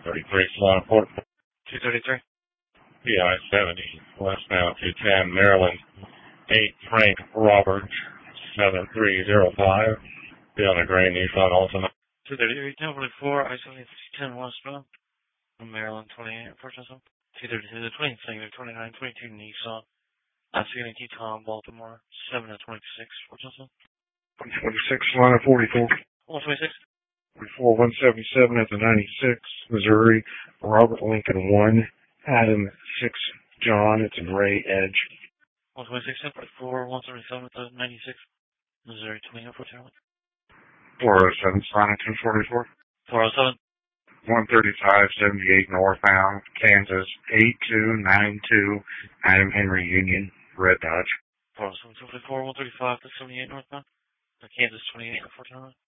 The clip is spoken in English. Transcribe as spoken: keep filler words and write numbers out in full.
thirty-three, Solana Port. two thirty-three. P I seventy, west now two ten, Maryland. eight, Frank Roberts, seven three zero five. Be on a gray Nissan Altima. two thirty-three, ten forty-four, I seventy, ten westbound. Maryland twenty-eight, Purchasing. two thirty-two, the twenty, twenty-nine, twenty-two Nissan. I see Tom, Baltimore, seven to twenty-six, Purchasing. one twenty-six, Solana forty-four. one twenty-six. forty-four, one seventy-seven at the ninety-six, Missouri. Robert Lincoln one, Adam six, John, it's a gray Edge. one twenty-six, ten forty-four, one seventy-seven at the ninety-six, Missouri twenty-eight, Charlie. four oh seven, Solana two forty-four. four oh seven. one thirty-five, seventy-eight northbound, Kansas, eight two nine two, Adam Henry Union, red Dodge. four oh seven, two forty-four, one thirty-five to seventy-eight northbound, Kansas twenty-eight, Charlie.